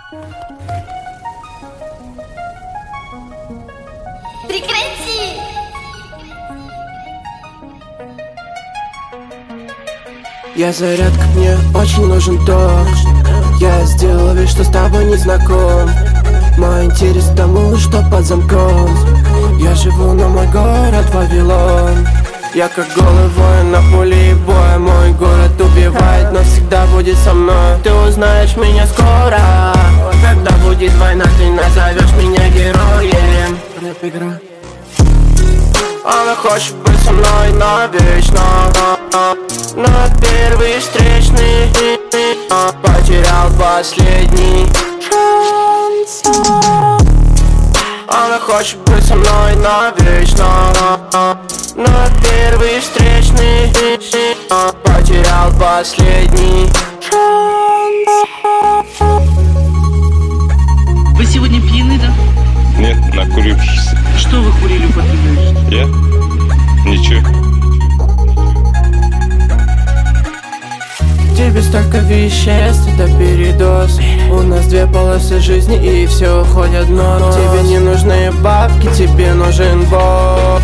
Прекрати! Я зарядка, мне очень нужен ток. Я сделал вид, что с тобой не знаком. Мой интерес к тому, что под замком. Я живу, но мой город Вавилон. Я как голый воин на поле боя. Мой город убивает, но всегда будет со мной. Ты узнаешь меня скоро. Когда будет война, ты назовешь меня героем. Рэп-игра. Она хочет быть со мной навечно. На первый встречный потерял последний шанс. Она хочет быть со мной навечно. На первый встречный потерял последний шанс. Вы сегодня пьяны, да? Нет, накурившись. Что вы курили, употребляете? Я? Ничего. Тебе столько веществ, это передоз. У нас две полосы жизни и все уходит в норм. Тебе не нужны бабки, тебе нужен Бог.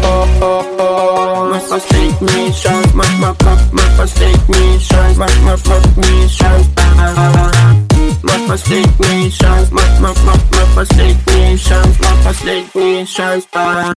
Мой последний шанс, мой последний шанс, мой последний шанс. Мой последний шанс, мой последний шанс, мой последний шанс.